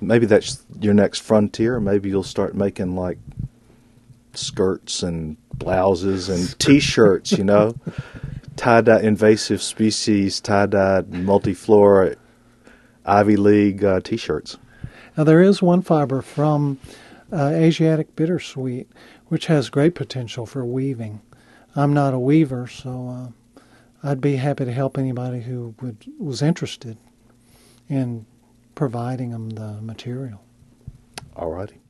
maybe that's your next frontier. Maybe you'll start making like skirts and blouses and T-shirts, you know, tie-dye invasive species, tie-dyed multiflora Ivy League T-shirts. Now, there is one fiber from Asiatic bittersweet, which has great potential for weaving. I'm not a weaver, so I'd be happy to help anybody who was interested in providing them the material. All righty.